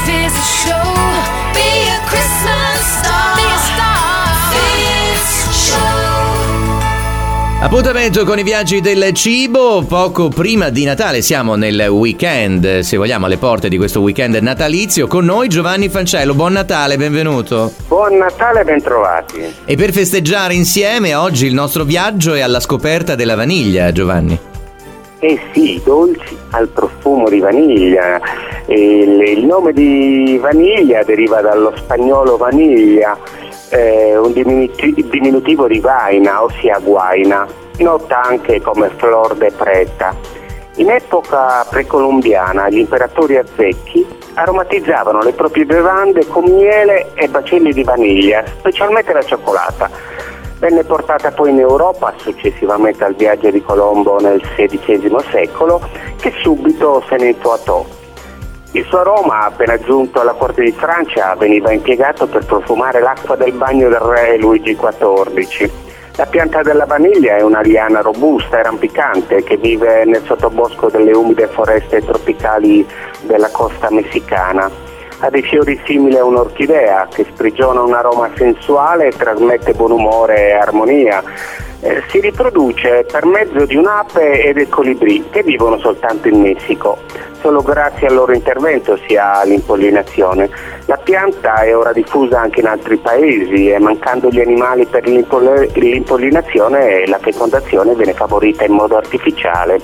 is a show. Be a Christmas star. Be a star. Fizz Show. Appuntamento con i viaggi del cibo poco prima di Natale, siamo nel weekend, se vogliamo alle porte di questo weekend natalizio. Con noi Giovanni Fancello, buon Natale, benvenuto. Buon Natale, bentrovati. E per festeggiare insieme oggi il nostro viaggio è alla scoperta della vaniglia, Giovanni. Eh sì, dolci al profumo di vaniglia. Il nome di vaniglia deriva dallo spagnolo vaniglia, un diminutivo di vaina, ossia guaina, nota anche come flor de preta. In epoca precolombiana gli imperatori azzecchi aromatizzavano le proprie bevande con miele e bacilli di vaniglia, specialmente la cioccolata. Venne portata poi in Europa successivamente al viaggio di Colombo nel XVI secolo, che subito se ne intuatò. Il suo aroma, appena giunto alla corte di Francia, veniva impiegato per profumare l'acqua del bagno del re Luigi XIV. La pianta della vaniglia è una liana robusta e rampicante che vive nel sottobosco delle umide foreste tropicali della costa messicana. Ha dei fiori simili a un'orchidea che sprigiona un aroma sensuale e trasmette buon umore e armonia. Si riproduce per mezzo di un'ape e del colibrì che vivono soltanto in Messico. Solo grazie al loro intervento si ha l'impollinazione. La pianta è ora diffusa anche in altri paesi e mancando gli animali per l'impollinazione la fecondazione viene favorita in modo artificiale.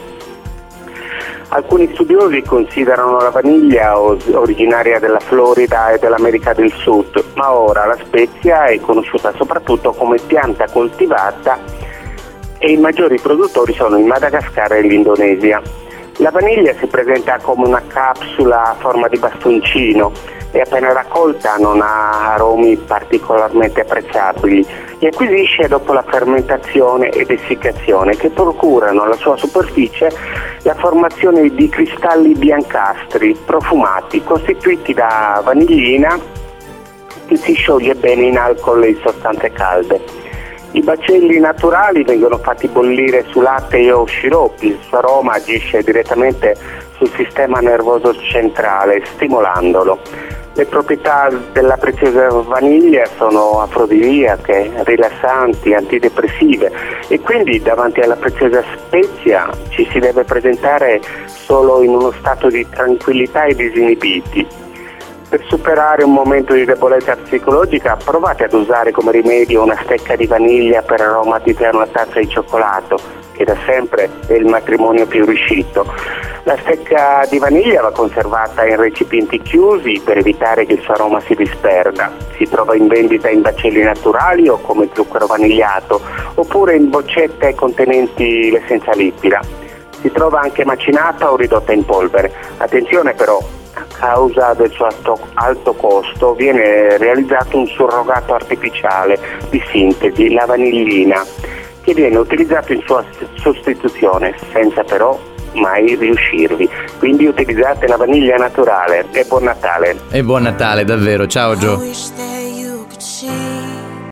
Alcuni studiosi considerano la vaniglia originaria della Florida e dell'America del Sud, ma ora la spezia è conosciuta soprattutto come pianta coltivata e i maggiori produttori sono il Madagascar e l'Indonesia. La vaniglia si presenta come una capsula a forma di bastoncino e appena raccolta non ha aromi particolarmente apprezzabili e acquisisce dopo la fermentazione ed essiccazione che procurano alla sua superficie la formazione di cristalli biancastri profumati costituiti da vanillina che si scioglie bene in alcol e in sostanze calde. I bacilli naturali vengono fatti bollire su latte o sciroppi, il suo aroma agisce direttamente sul sistema nervoso centrale, stimolandolo. Le proprietà della preziosa vaniglia sono afrodisiache, rilassanti, antidepressive e quindi davanti alla preziosa spezia ci si deve presentare solo in uno stato di tranquillità e disinibiti. Per superare un momento di debolezza psicologica provate ad usare come rimedio una stecca di vaniglia per aromatizzare una tazza di cioccolato, che da sempre è il matrimonio più riuscito. La stecca di vaniglia va conservata in recipienti chiusi per evitare che il suo aroma si disperda. Si trova in vendita in baccelli naturali o come zucchero vanigliato, oppure in boccette contenenti l'essenza liquida. Si trova anche macinata o ridotta in polvere. Attenzione però, a causa del suo alto costo viene realizzato un surrogato artificiale di sintesi, la vanillina, che viene utilizzato in sua sostituzione senza però mai riuscirvi. Quindi utilizzate la vaniglia naturale. E buon Natale. E buon Natale davvero, ciao Gio.